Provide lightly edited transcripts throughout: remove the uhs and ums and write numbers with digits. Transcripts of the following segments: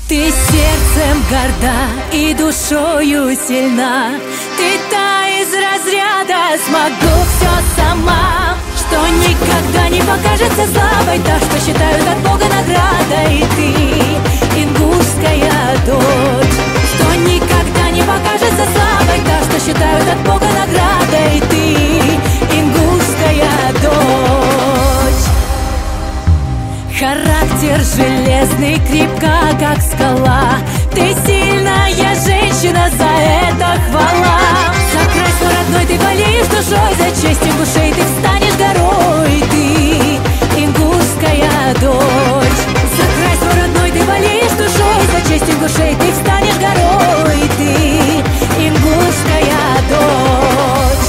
Ты сердцем горда и душою сильна. Ты та из разряда «смогу все сама», что никогда не покажется слабой, та, что считают от Бога наградой. Ты ингушская дочь, что никогда не покажется слабой, та, что считают от Бога наградой. Ты ингушская дочь. Характер железный, крепка, как скала. Ты сильная женщина, за это хвала. За край свой родной ты болеешь душой, за честь ингушей ты встанешь горой. Ты ингушская дочь. За край свой родной ты болеешь душой, за честь ингушей ты встанешь горой. Ты ингушская дочь.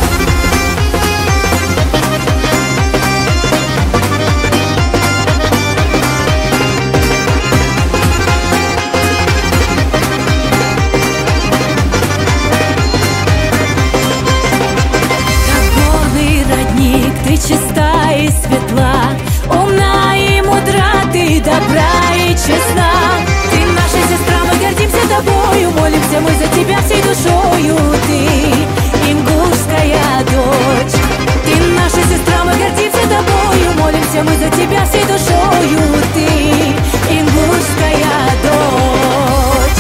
Ты чиста и светла, умна и мудра, ты добра и честна. Ты наша сестра, мы гордимся тобою, молимся мы за тебя всей душою. Ты ингушская дочь. Ты наша сестра, мы гордимся тобою, молимся мы за тебя всей душою. Ты ингушская дочь.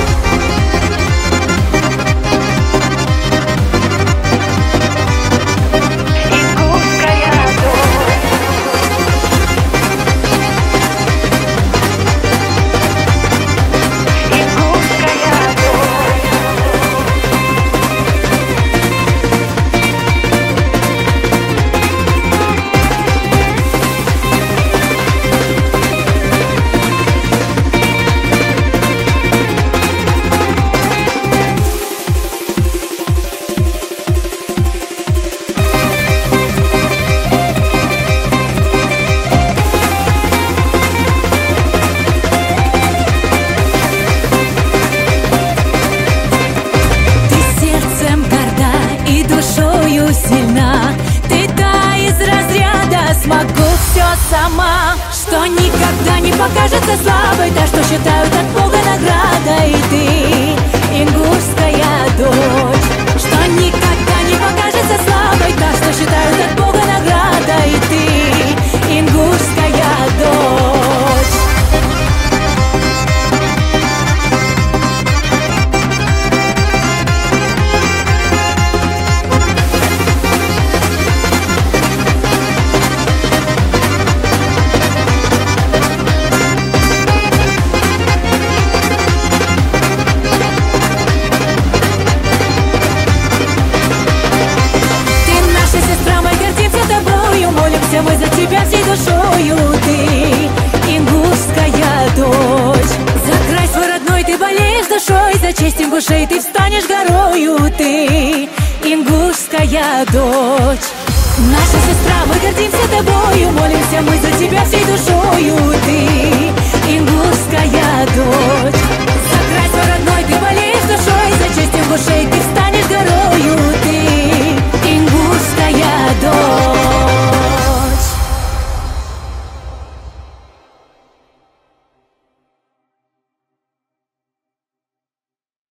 Сильна. Ты та из разряда «смогу все сама», что никогда не покажется слабой, та, что считают от Бога наградой. Ты ингушская дочь, что никогда не покажется слабой, та, что считают от Бога наградой. Ты ингушская дочь. Мы за тебя всей душою, ты ингушская дочь. За край свой родной ты болеешь душой, за честь ингушей ты встанешь горою. Ты ингушская дочь. Наша сестра, мы гордимся тобою, молимся мы за тебя всей душою. Ты ингушская дочь. За край свой родной ты болеешь душой, за честь ингушей ты